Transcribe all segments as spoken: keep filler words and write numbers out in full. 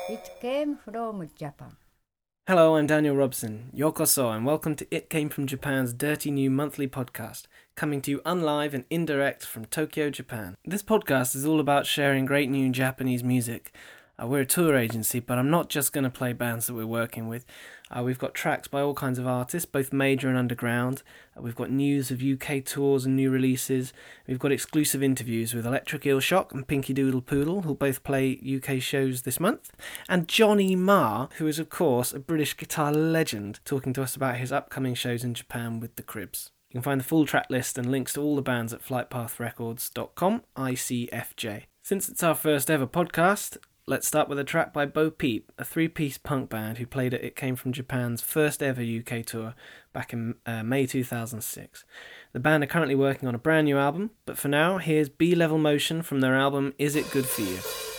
It came from Japan. Hello, I'm Daniel Robson. Yokoso, and welcome to It Came From Japan's dirty new monthly podcast, coming to you unlive and indirect from Tokyo, Japan. This podcast is all about sharing great new Japanese music. Uh, we're a tour agency, but I'm not just going to play bands that we're working with. Uh, we've got tracks by all kinds of artists, both major and underground. Uh, we've got news of U K tours and new releases. We've got exclusive interviews with Electric Eel Shock and Pinky Doodle Poodle, who'll both play U K shows this month. And Johnny Marr, who is, of course, a British guitar legend, talking to us about his upcoming shows in Japan with the Cribs. You can find the full track list and links to all the bands at flight path records dot com, I C F J. Since it's our first ever podcast, let's start with a track by Bo Peep, a three-piece punk band who played at It Came From Japan's first ever U K tour back in uh, May two thousand six. The band are currently working on a brand new album, but for now, here's B-Level Motion from their album Is It Good For You?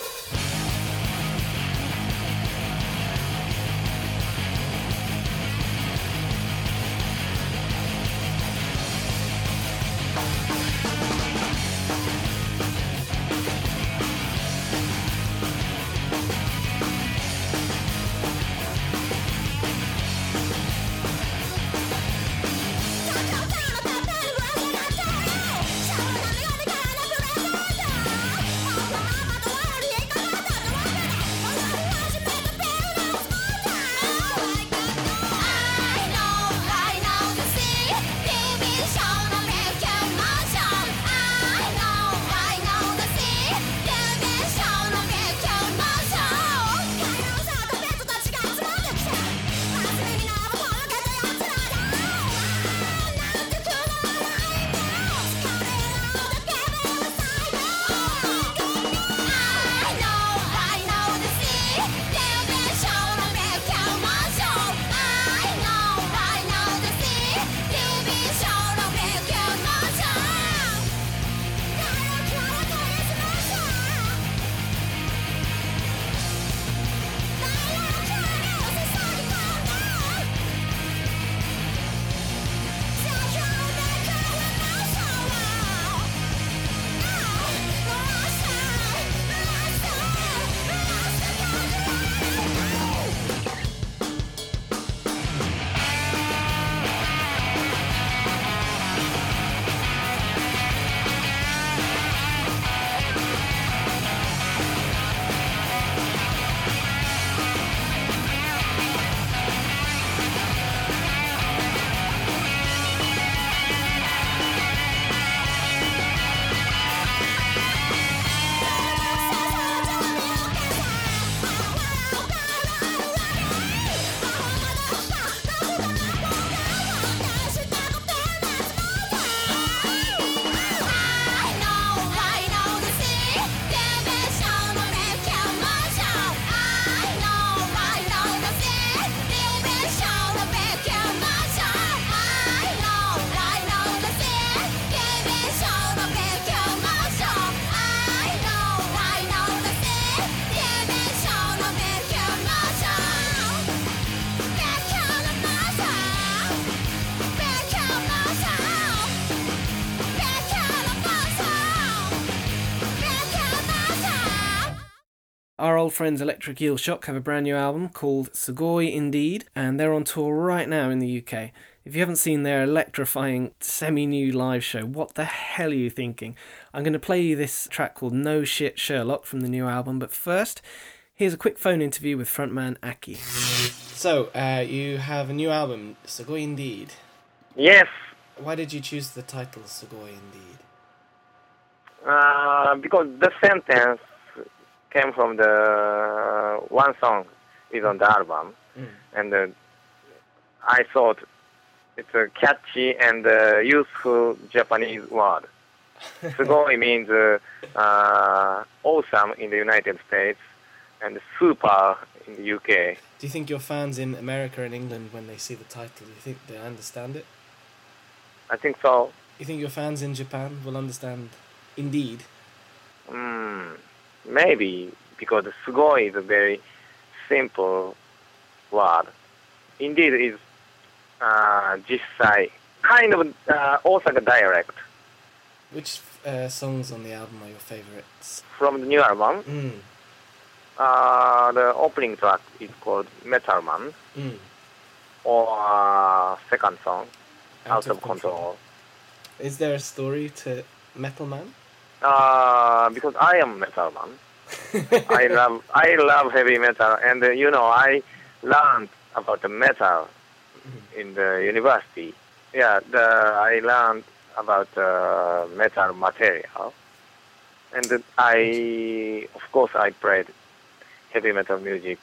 Our old friends Electric Eel Shock have a brand new album called Sugoi Indeed, and they're on tour right now in the U K. If you haven't seen their electrifying semi-new live show, what the hell are you thinking? I'm going to play you this track called No Shit Sherlock from the new album, but first, here's a quick phone interview with frontman Aki. So, uh, you have a new album, Sugoi Indeed. Yes. Why did you choose the title Sugoi Indeed? Uh, because the sentence came from the uh, one song is on the album, mm. and uh, I thought it's a catchy and uh, useful Japanese word. Sugoi means uh, uh, awesome in the United States and super in the U K. Do you think your fans in America and England, when they see the title, do you think they understand it? I think so. You think your fans in Japan will understand Indeed? Mm. Maybe, because sugoi is a very simple word. Indeed is uh, jisai, kind of uh, Osaka dialect. Which uh, songs on the album are your favorites? From the new album? Mm. uh, the opening track is called Metal Man, Mm. or uh, second song, Out Out, of Control. Is there a story to Metal Man? Uh, because I am Metal Man. I love I love heavy metal, and uh, you know I learned about the metal in the university. Yeah, the, I learned about uh, metal material, and uh, I of course I played heavy metal music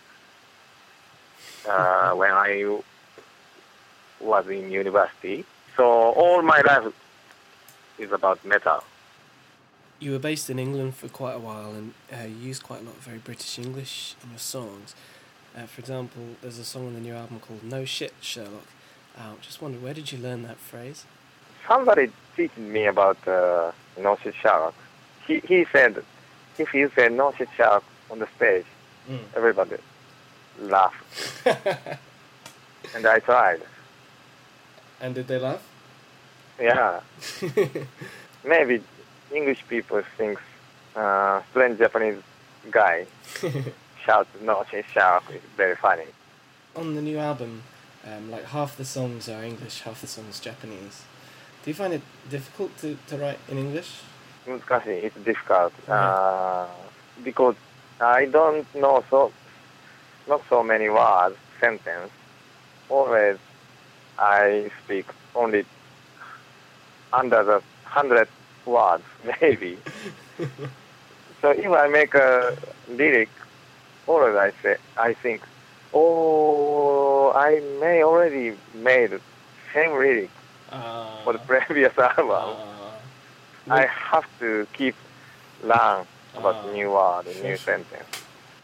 uh, when I was in university. So all my life is about metal. You were based in England for quite a while, and uh, you used quite a lot of very British English in your songs. Uh, for example, there's a song on the new album called No Shit, Sherlock. I uh, just wondered, where did you learn that phrase? Somebody teach me about uh, No Shit Sherlock. He, he said, if you say No Shit Sherlock on the stage, Mm. everybody laughed. And I tried. And did they laugh? Yeah. Maybe English people think uh, strange Japanese guy shout No Shit Sherlock is very funny. On the new album, um, like half the songs are English, half the songs Japanese. Do you find it difficult to, to write in English? 難しい. It's difficult. Yeah. Uh, because I don't know so not so many words, sentence. Always I speak only under the hundred words, maybe. So if I make a lyric, always I say, I think, oh, I may already made same lyric Uh, for the previous album. uh, I have to keep learn about Ah, new word, sure, new sure. sentence.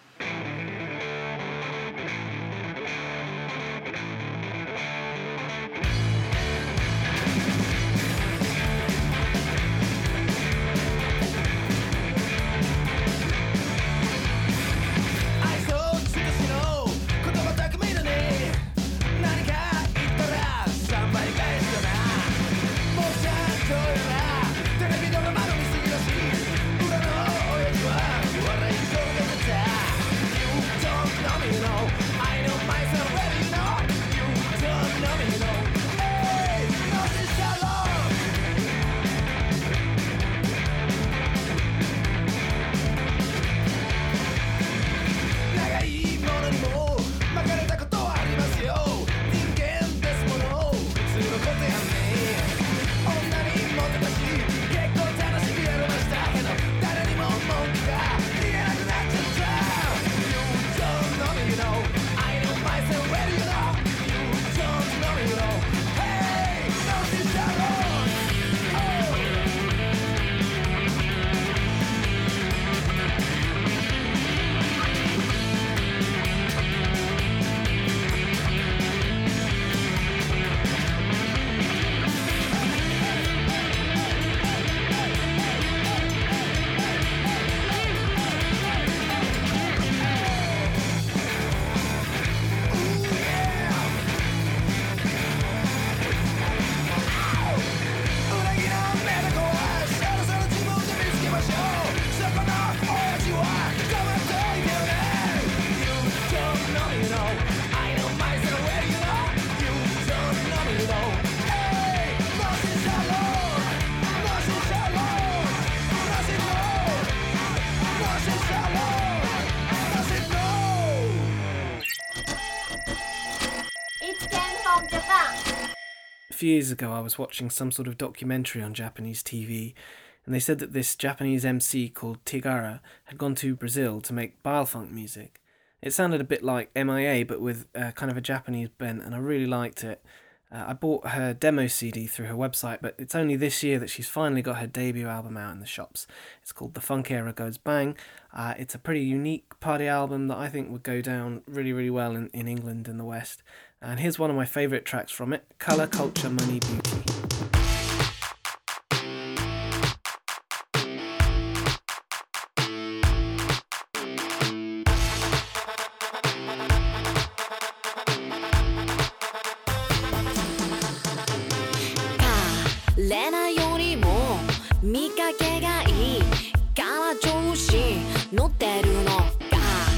A few years ago, I was watching some sort of documentary on Japanese T V, and they said that this Japanese M C called Tigara had gone to Brazil to make biofunk music. It sounded a bit like M I A, but with uh, kind of a Japanese bent, and I really liked it. Uh, I bought her demo C D through her website, but it's only this year that she's finally got her debut album out in the shops. It's called The Funk Era Goes Bang. Uh, it's a pretty unique party album that I think would go down really, really well in, in England and the West. And here's one of my favourite tracks from it, Colour, Culture, Money, Beauty. レナよりも見かけがいいから調子乗ってるのか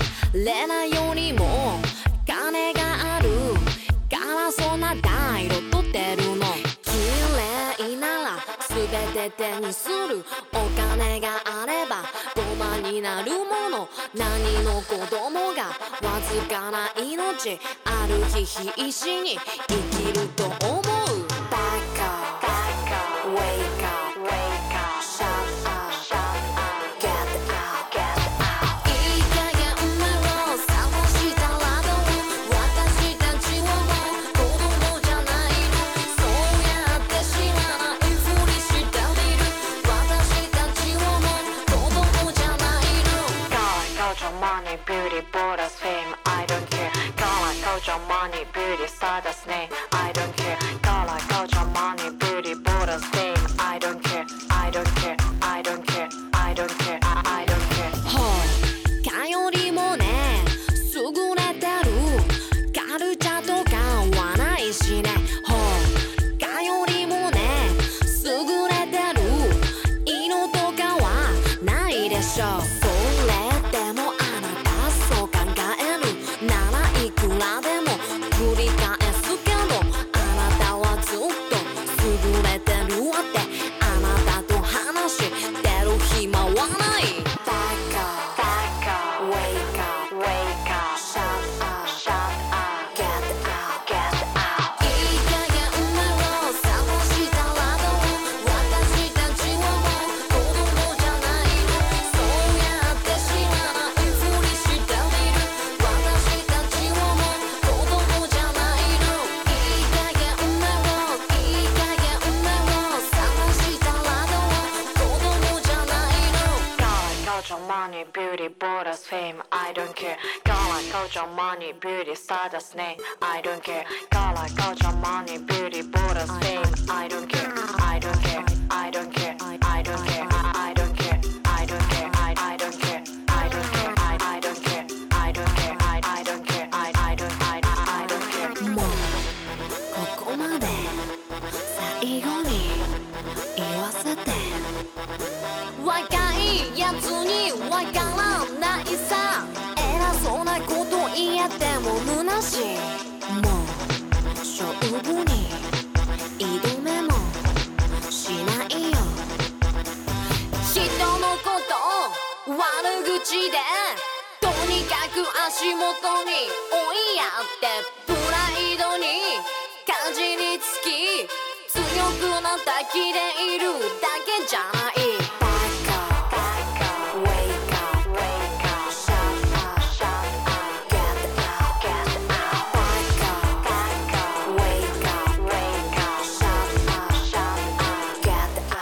レナよりも金があるからそんなダイロとってるの綺麗なら全て手にするお金があればごまになるもの何の子供がわずかな命ある日必死に生きると思うバカ Wake up, wake up, shut up, shut up, get out, get out いい加減目を覚ましたらどう私たちはもう子供じゃないのそうやって知らないふりしてみる私たちはもう子供じゃないの Got culture, money, beauty, borders, fame, I don't care Got culture, money, beauty, stardust, name, I don't care Got culture, money, beauty, borders, fame, I don't care I don't care, I don't care, I don't care, I don't care ほうかよりもね優れてるカルチャーとかはないしねほうかよりもね優れてる色とかはないでしょうそれでもあなたそう考えるならいくらでも繰り返すけどあなたはずっと優れてるわってあなたと話してる暇はないバカ Wake up, wake up, shut up, shut up, get out, get out いい加減目を覚ましたらどう私たちはもう子供じゃないのそうやって知らないふりしてみる私たちはもう子供じゃないのいい加減目をいい加減目を覚ましたらどう子供じゃないの Got culture, money, beauty, borders, fame, I don't care Got culture, money, beauty, stardust, name, I don't care Got culture, money, beauty, borders, fame, I don't care I don't care, I don't care, I don't care, I don't care, I don't care, I don't care, I don't care, I don't care, I don't care, I don't care, I don't, I don't care もうここまで最後に言わせて若いやつにわからないさ偉そうなこと言えても虚しいもう勝負に挑めもしないよ人のことを悪口でとにかく足元に追いやってプライドにかじりつき強くなった気でいるだけじゃないバカ Wake up, wake up, shut up, shut up, get out, get out バカ Wake up, wake up, shut up, shut up, get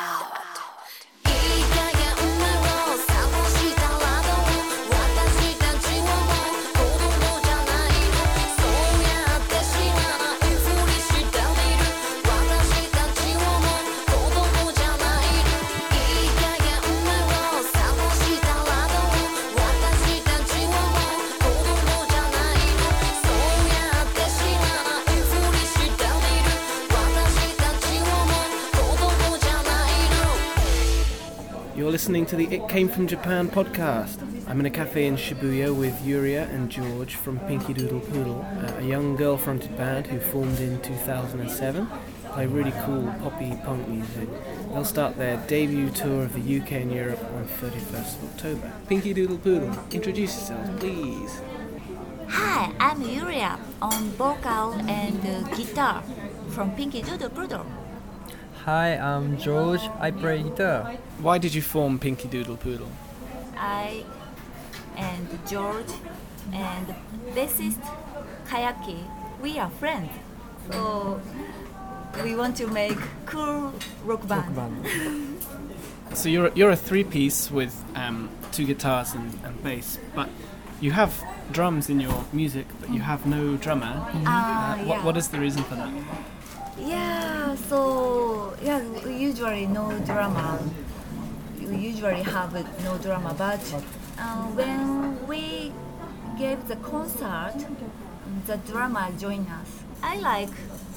out いい加減目を覚ましたらどう私たちはもう子供じゃないのそうやって知らないふりしてみる私たちはもう子供じゃないのいい加減目を覚ましたらどう私たちはもう子供じゃないのそうやって知らないふりしてみる私たちはもう子供じゃないの You're listening to the It Came From Japan podcast. I'm in a cafe in Shibuya with Yuria and George from Pinky Doodle Poodle, a young girl-fronted band who formed in two thousand seven, play really cool poppy punk music. They'll start their debut tour of the U K and Europe on thirty-first of October. Pinky Doodle Poodle, introduce yourselves, please. Hi, I'm Yuria on vocal and uh, guitar from Pinky Doodle Poodle. Hi, I'm George. I play guitar. Why did you form Pinky Doodle Poodle? I and George and bassist Kayaki, we are friends. So we want to make cool rock band. So you're you're a three-piece with um, two guitars and, and bass, but you have drums in your music, but you have no drummer. Uh, Uh, yeah. what, what is the reason for that? Yeah, so yeah, we usually no drama. We usually have no drama, but uh, when we gave the concert, the drummer joined us. I like,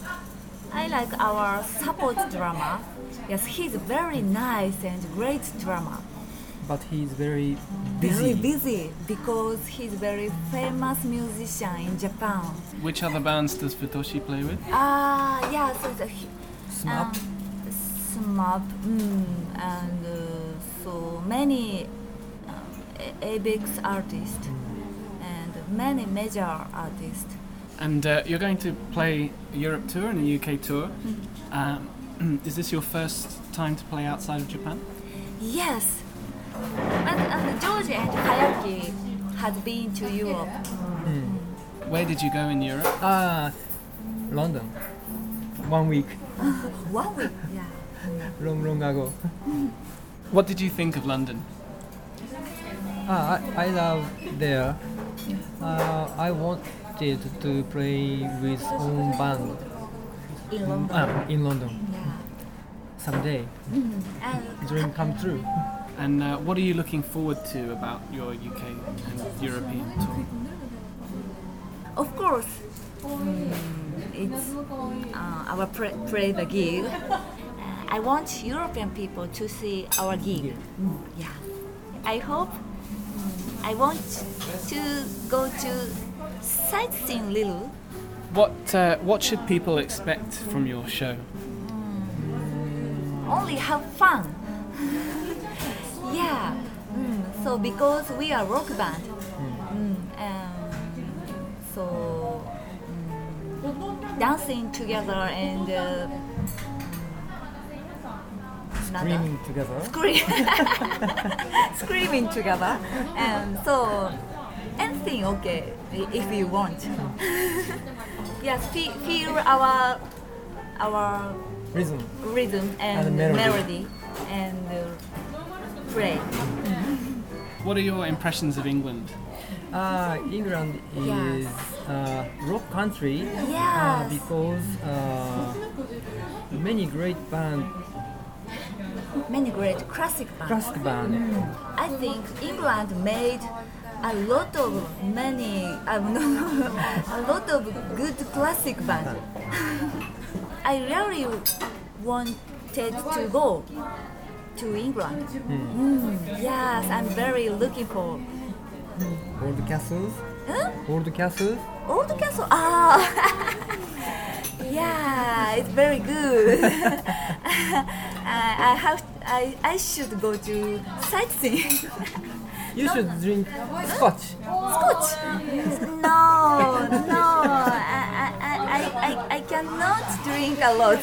I like our support drummer. Yes, he's very nice and great drummer. but he's very busy. Very busy because he's very famous musician in Japan. Which other bands does Futoshi play with? Ah, uh, yeah, so the Smap. um, Smap, mm, and uh, so many um, A B X artists and many major artists. And uh, you're going to play a Europe tour and a U K tour. Um, is this your first time to play outside of Japan? Yes, and, and George and Hayaki had been to Europe. Where did you go in Europe? Ah, London. One week, One week, yeah. long, long ago. What did you think of London? Ah, I, I love there. Uh, I wanted to play with own band In London. ah, in London Yeah. someday. And Dream come true. And uh, what are you looking forward to about your U K and European tour? of course, mm, it's uh, our pre- play the gig. Uh, I want European people to see our gig. Mm, yeah. I hope. mm, I want to go to sightseeing little. What uh, what should people expect from your show? Only have fun. Yeah. Mm, so because we are rock band, mm, um, so mm, dancing together and uh, Screaming together. scream, screaming together, and so anything okay i- if you want. Yes, feel, feel our our Rhythm. rhythm and, And melody. melody and uh, play. What are your impressions of England? Uh, England is uh, rock country uh, Yes. because uh, many great band, Many great classic bands. classic band. I think England made a lot of many, um, no, a lot of good classic bands. I really wanted to go to England. Mm, yes, I'm very looking for. Old castles, Huh? old castles. Old castle. Ah, yeah, it's very good. I, I have. I, I should go to sightseeing. You should drink scotch. Scotch? No, no. I, I, I, I, I cannot drink a lot.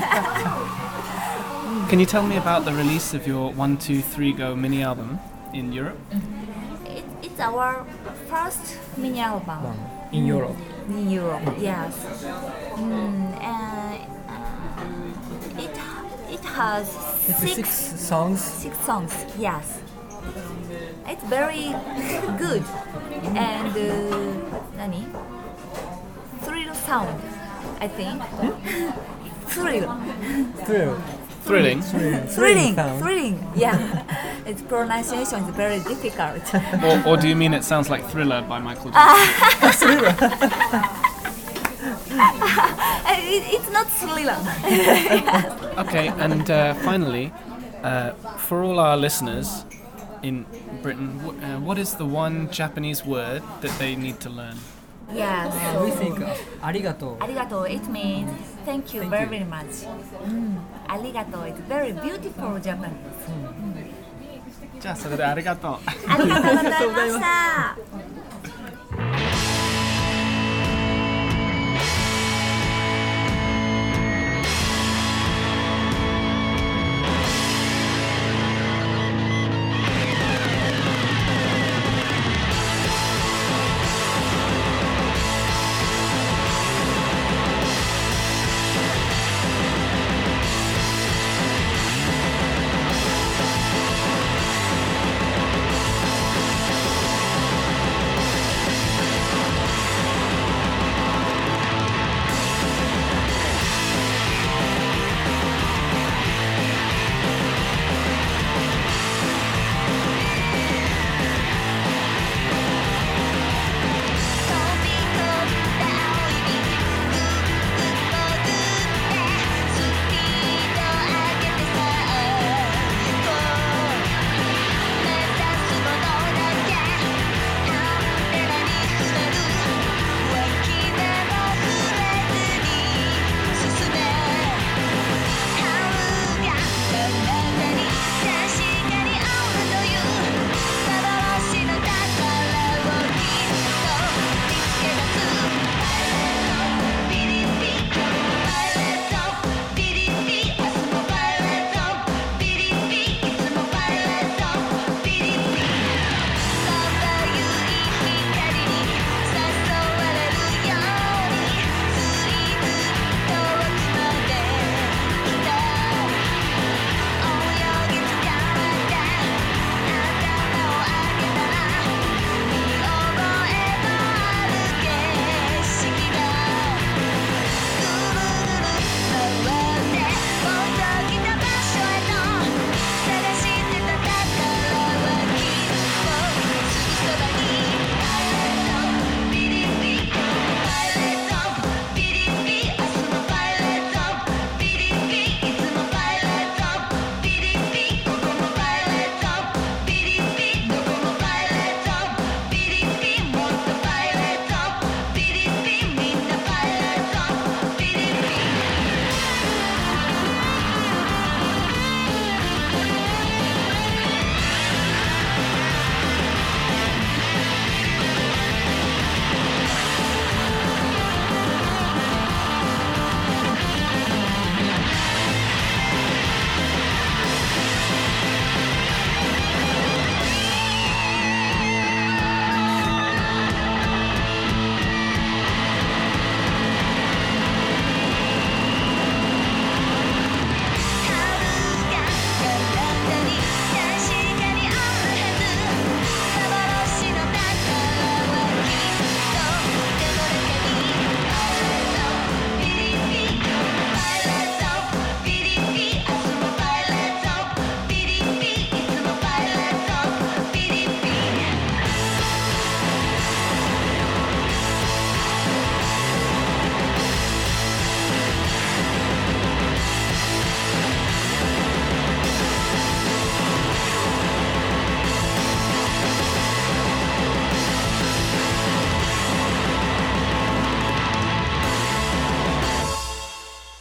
Can you tell me about the release of your One Two Three Go mini album in Europe? it, it's our first mini album One in Europe. in Europe. Yes. Mm, and, uh, it it has It's six six songs. six songs. Yes. It's very good and uh, nani? Thrill sound, I think. Thrill. Thrill. Thrilling. Thrilling, sound. thrilling, yeah. Its pronunciation is very difficult. or, or do you mean it sounds like Thriller by Michael Jackson? it, it's not thriller. Okay, and uh, finally, uh, for all our listeners in Britain, w- uh, what is the one Japanese word that they need to learn? Yeah, Uh, we so think uh, arigato. arigato, it means thank you Thank very, you. very much. Mm, arigato, it's very beautiful Japanese. じゃあそれでありがとう。 ありがとうございました。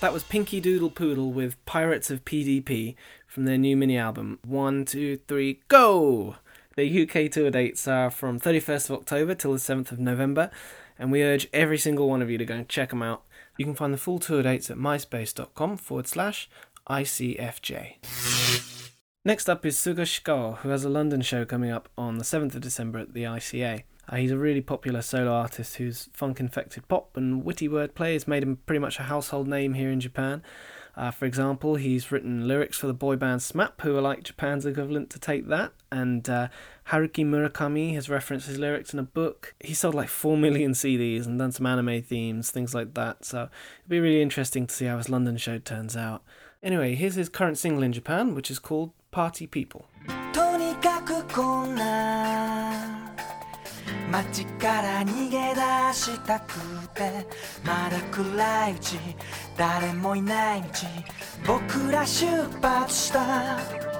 That was Pinky Doodle Poodle with Pirates of P D P from their new mini-album. One, two, three, go! Their U K tour dates are from thirty-first of October till the seventh of November, and we urge every single one of you to go and check them out. You can find the full tour dates at myspace.com forward slash ICFJ. Next up is Suga Shikawa, who has a London show coming up on the seventh of December at the I C A. Uh, he's a really popular solo artist whose funk-infected pop and witty wordplay has made him pretty much a household name here in Japan. Uh, for example, he's written lyrics for the boy band SMAP, who are like Japan's equivalent to Take That, and uh, Haruki Murakami has referenced his lyrics in a book. He sold like four million C Ds and done some anime themes, things like that, so it'll be really interesting to see how his London show turns out. Anyway, here's his current single in Japan, which is called Party People. 街から逃げ出したくてまだ暗いうち誰もいない道僕ら出発した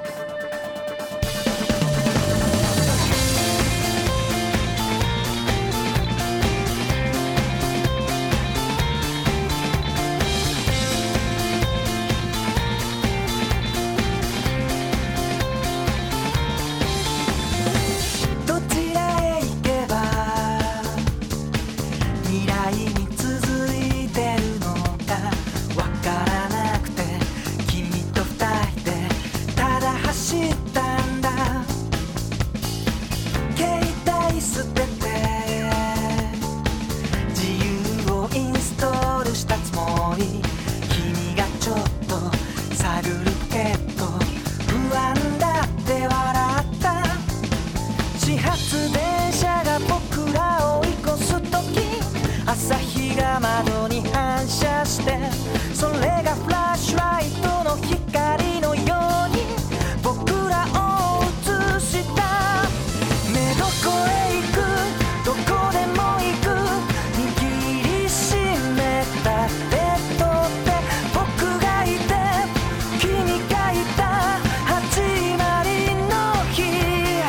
朝日が窓に反射してそれがフラッシュライトの光のように僕らを映したねどこへ行くどこでも行く握りしめた手と手僕がいて君がいた始まりの日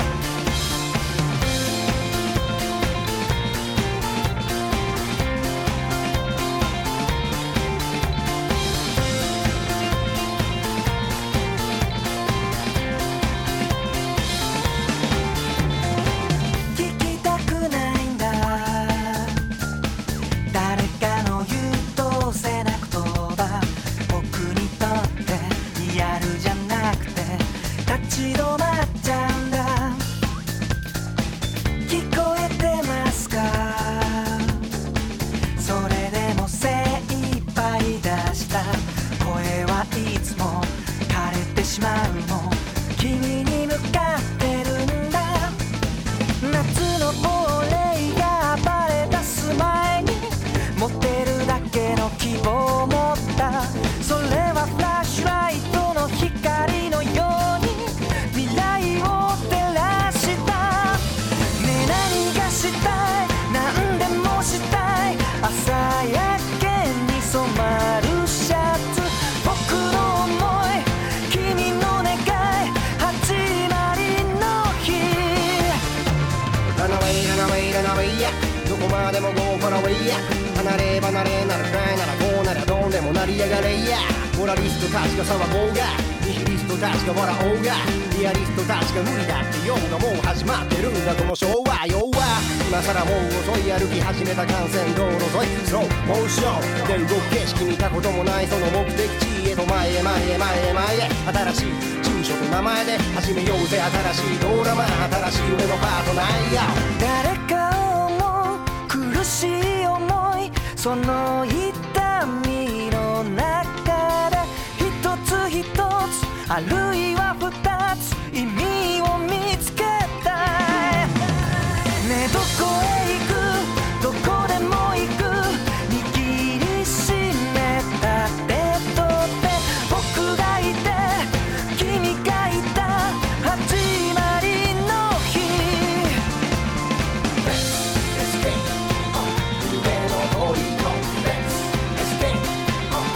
どこまでも Go for away 離れ離れならくらいならどうならどうでもなりやがれやモラリストたちが騒ごうがニヒリストたちが笑おうがリアリストたちが無理だって言うがもう始まってるんだこのショーは要は今さらもう遅い歩き始めた幹線道路沿いスローモーションで動く景色見たこともないその目的地へと前へ前へ前へ前へ新しい住所と名前で始めようぜ新しいドラマ新しい夢のパートナーや誰かを思う苦しい思いその痛みの中で一つ一つあるいは二つ意味を見つけたいねどこへ行くどこでも行く握りしめた手と手僕がいて君がいた始まりの日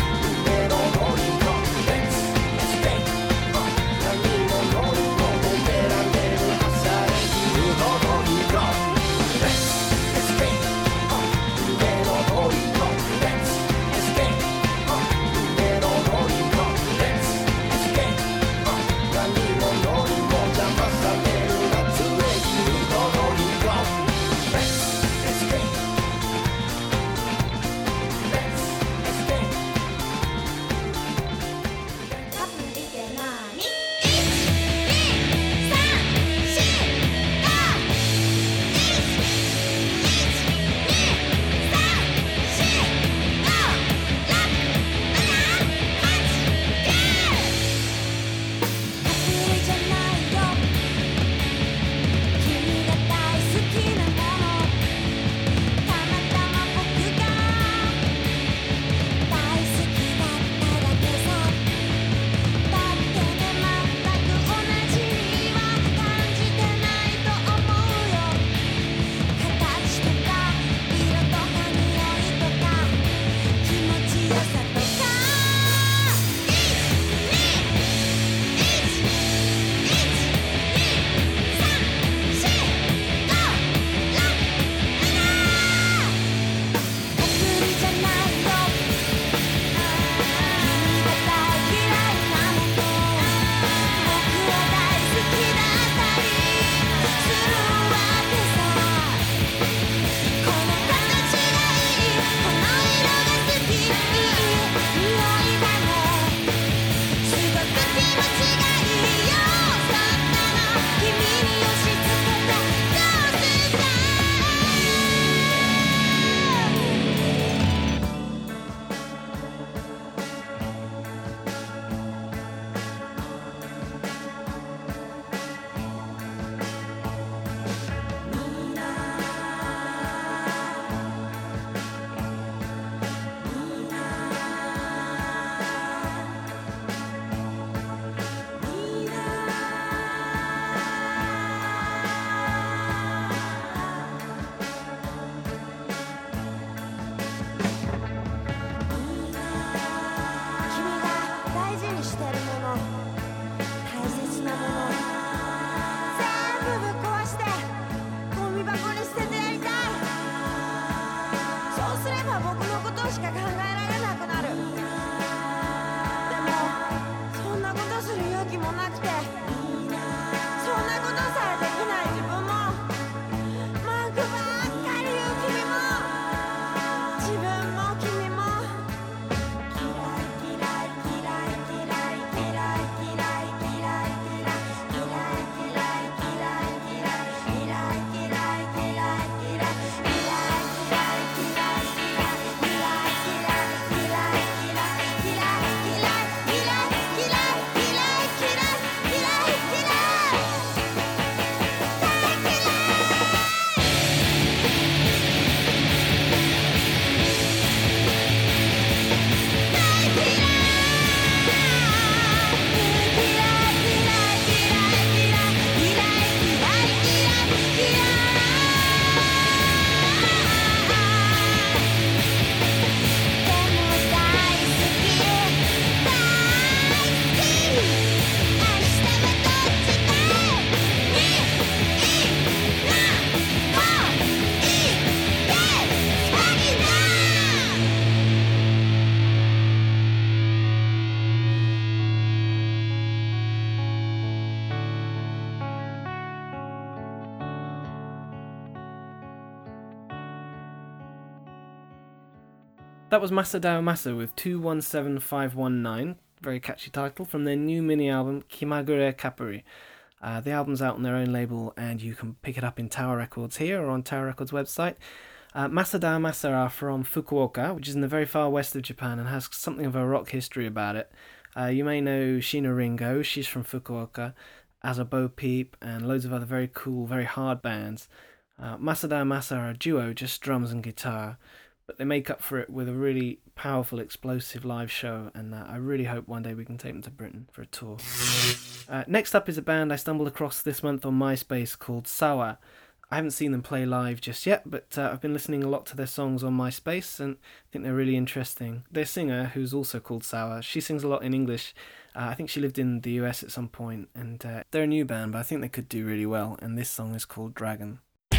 「 That was Masadao Masa with two one seven five one nine, very catchy title, from their new mini-album Kimagure Kapuri. Uh, the album's out on their own label, and you can pick it up in Tower Records here or on Tower Records' website. Uh, Masadao Masa are from Fukuoka, which is in the very far west of Japan and has something of a rock history about it. Uh, you may know Shina Ringo, she's from Fukuoka, Asa Bo Peep, and loads of other very cool, very hard bands. Uh, Masadao Masa are a duo, just drums and guitar, but they make up for it with a really powerful, explosive live show, and uh, I really hope one day we can take them to Britain for a tour. Uh, next up is a band I stumbled across this month on MySpace called Sawa. I haven't seen them play live just yet, but uh, I've been listening a lot to their songs on MySpace, and I think they're really interesting. Their singer, who's also called Sawa, she sings a lot in English. Uh, I think she lived in the U S at some point, and uh, they're a new band, but I think they could do really well, and this song is called Dragon.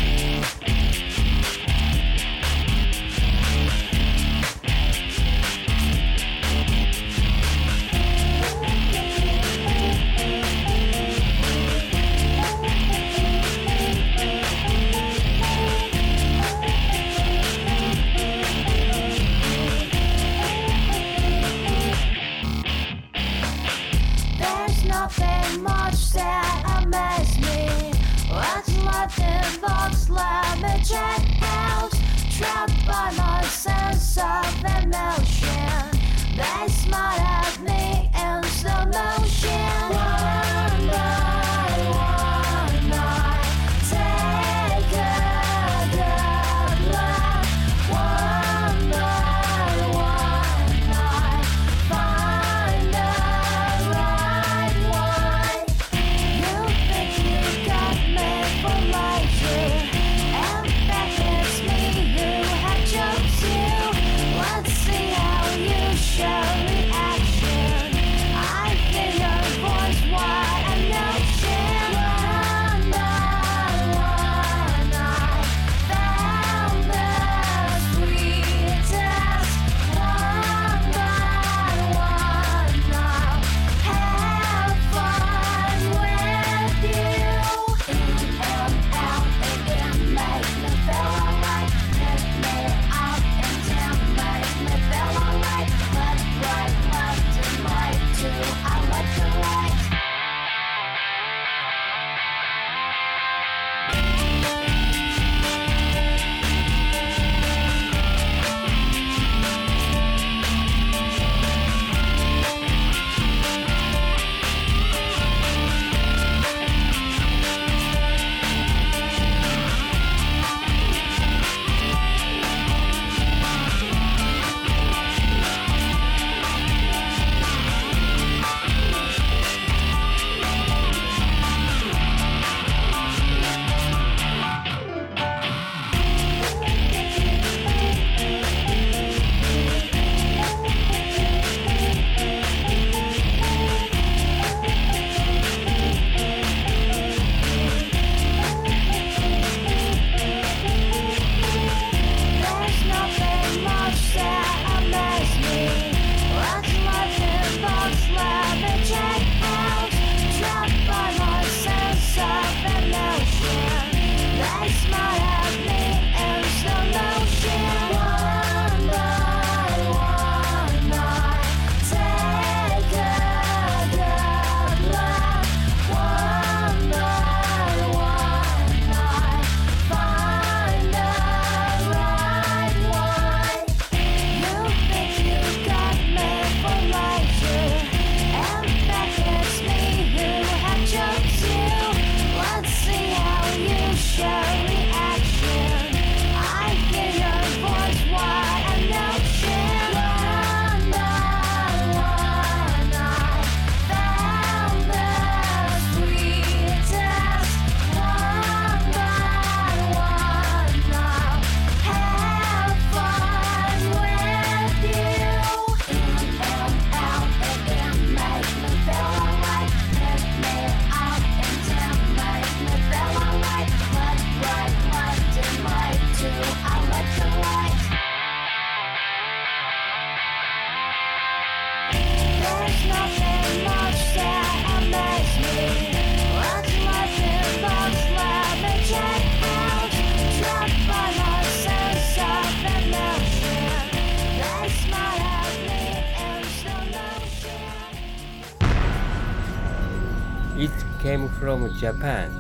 Nothing much that amazes me. Watching life in box, let me check out. Trapped by my sense of emotion. They smile at me in slow motion. One by one, I take a good look. One by one, I find the right one. You think you got me for life, and that it's me who had chose you. Let's see how you show reaction. came from Japan.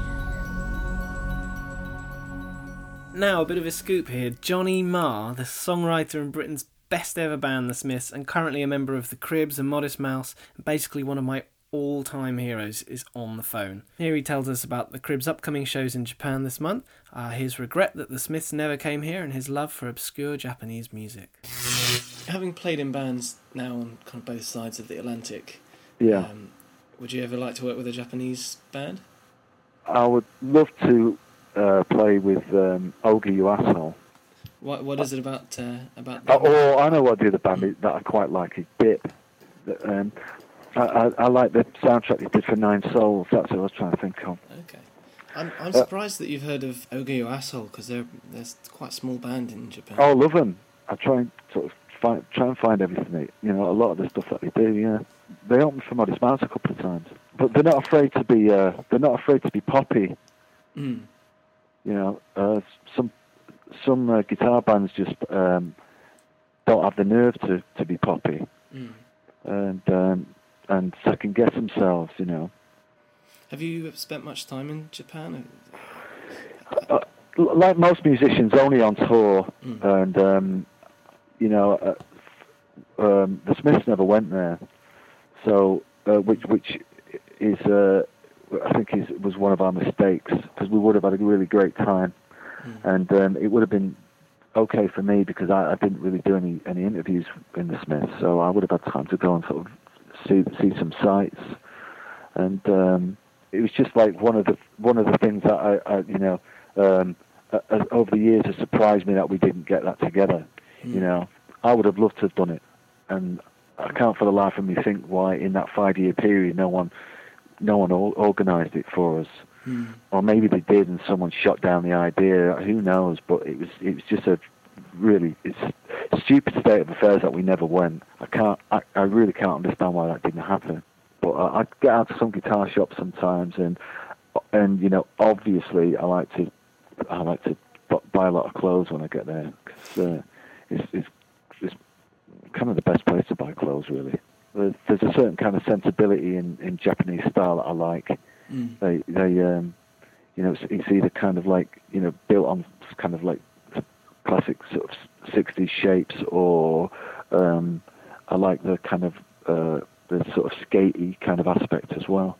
Now, a bit of a scoop here. Johnny Marr, the songwriter in Britain's best ever band, The Smiths, and currently a member of The Cribs and Modest Mouse, and basically one of my all-time heroes, is on the phone. Here he tells us about The Cribs' upcoming shows in Japan this month, uh, his regret that The Smiths never came here, and his love for obscure Japanese music. Having played in bands now on kind of both sides of the Atlantic, yeah, um, would you ever like to work with a Japanese band? I would love to uh, play with um, Ogi Uasol. What What is it about uh, about? Oh, oh, I know what the other band is that I quite like is Dip. Um, I, I, I like the soundtrack they did for Nine Souls. That's what I was trying to think of. Okay, I'm I'm surprised uh, that you've heard of Ogi Uasol because they're they're quite a small band in Japan. Oh, I love them. I try and sort of find, try and find everything. You know, a lot of the stuff that they do. Yeah, they opened for Modest Mouse a couple of times, but they're not afraid to be. Uh, they're not afraid to be poppy. Mm. You know, uh, some some uh, guitar bands just um, don't have the nerve to, to be poppy, mm. and um, and second guess themselves. You know. Have you spent much time in Japan? Uh, like most musicians, only on tour, mm. and um, you know, uh, um, the Smiths never went there, so uh, which which is. Uh, I think is, was one of our mistakes because we would have had a really great time, mm. and um, it would have been okay for me because I, I didn't really do any, any interviews in the Smiths, so I would have had time to go and sort of see see some sights, and um, it was just like one of the one of the things that I, I you know um, uh, over the years has surprised me that we didn't get that together. Mm. You know, I would have loved to have done it, and I can't for the life of me think why in that five year period no one. No one organised it for us, mm. or maybe they did, and someone shot down the idea. Who knows? But it was it was just a really it's a stupid state of affairs that we never went. I can't I, I really can't understand why that didn't happen. But I, I get out to some guitar shops sometimes, and and you know obviously I like to I like to buy a lot of clothes when I get there because uh, it's, it's it's kind of the best place to buy clothes really. There's, there's a certain kind of sensibility in, in Japanese style that I like. Mm. They, they, um, you know, it's, it's either kind of like, you know, built on kind of like classic sort of sixties shapes, or um, I like the kind of uh, the sort of skatey kind of aspect as well.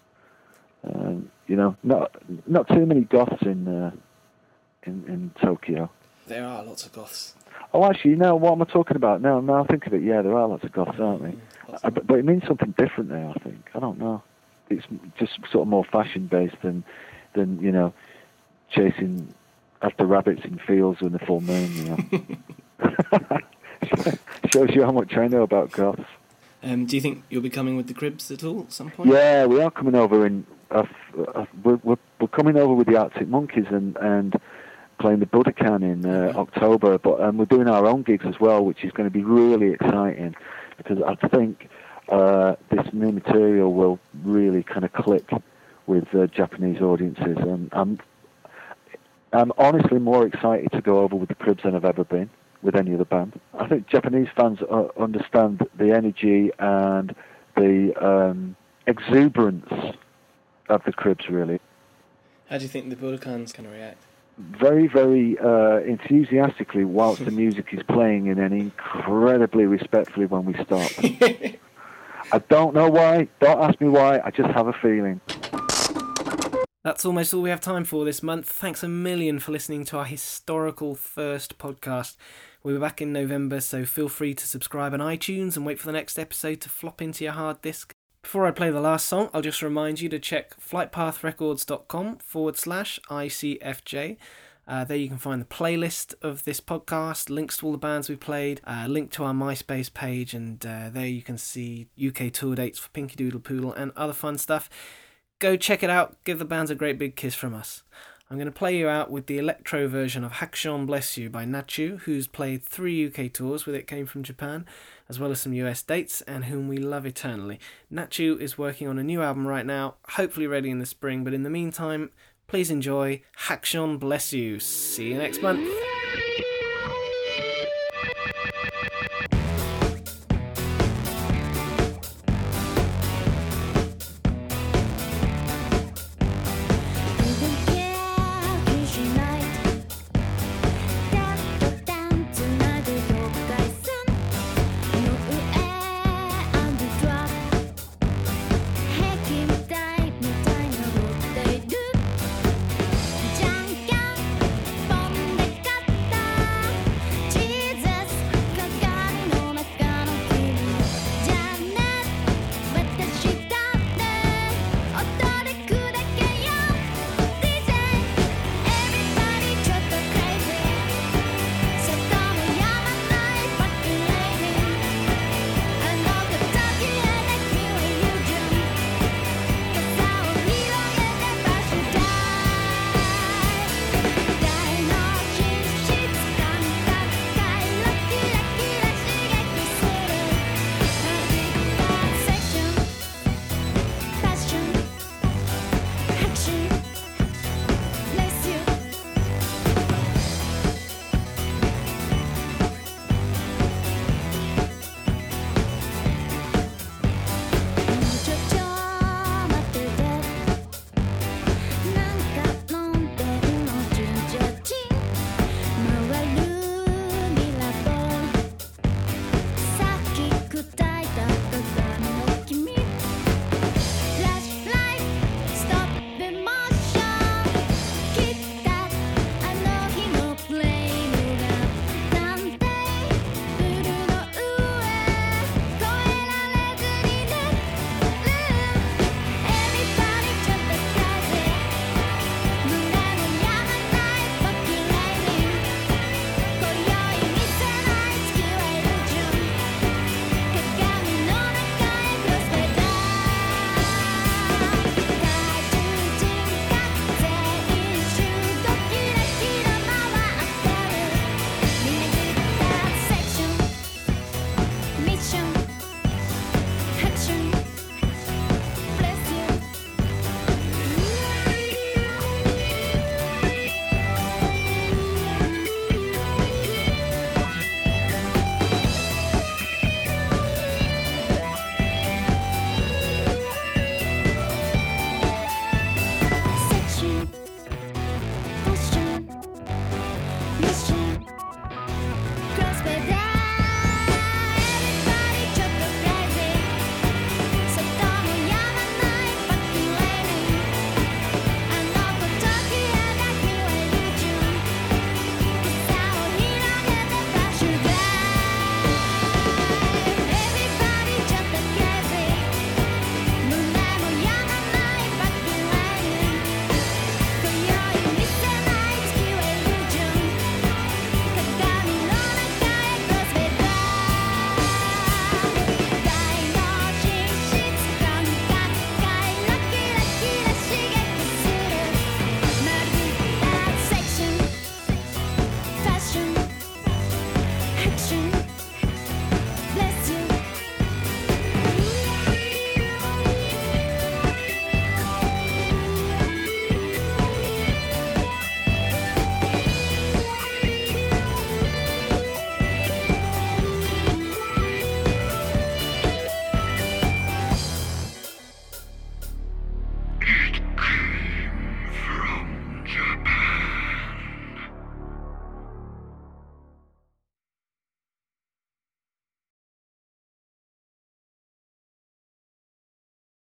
Um, you know, not not too many goths in uh, in in Tokyo. There are lots of goths. Oh, actually, you know, what am I talking about? No, now I think of it, yeah, there are lots of goths, aren't there? Mm, I, but, but it means something different there, I think. I don't know. It's just sort of more fashion-based than, than you know, chasing after rabbits in fields in the full moon, you know. Shows you how much I know about goths. Um, do you think you'll be coming with the Cribs at all at some point? Yeah, we are coming over in... Uh, uh, we're, we're, we're coming over with the Arctic Monkeys and... and playing the Budokan in uh, yeah. October, but um, we're doing our own gigs as well, which is going to be really exciting because I think uh, this new material will really kind of click with uh, Japanese audiences, and I'm I'm honestly more excited to go over with the Cribs than I've ever been with any other band. I think Japanese fans uh, understand the energy and the um, exuberance of the Cribs, really. How do you think the Budokan's going to react? Very, very uh, enthusiastically whilst the music is playing, and then incredibly respectfully when we stop. I don't know why, don't ask me why, I just have a feeling. That's almost all we have time for this month. Thanks a million for listening to our historical first podcast. We'll be back in November, so feel free to subscribe on iTunes and wait for the next episode to flop into your hard disk. Before I play the last song, I'll just remind you to check flightpathrecords.com forward slash ICFJ. Uh, there you can find the playlist of this podcast, links to all the bands we played, a uh, link to our MySpace page, and uh, there you can see U K tour dates for Pinky Doodle Poodle and other fun stuff. Go check it out, give the bands a great big kiss from us. I'm going to play you out with the electro version of Hakushon Bless You by Nachu, who's played three U K tours with It Came From Japan, as well as some U S dates, and whom we love eternally. Nachu is working on a new album right now, hopefully ready in the spring, but in the meantime, please enjoy Hakushon Bless You. See you next month.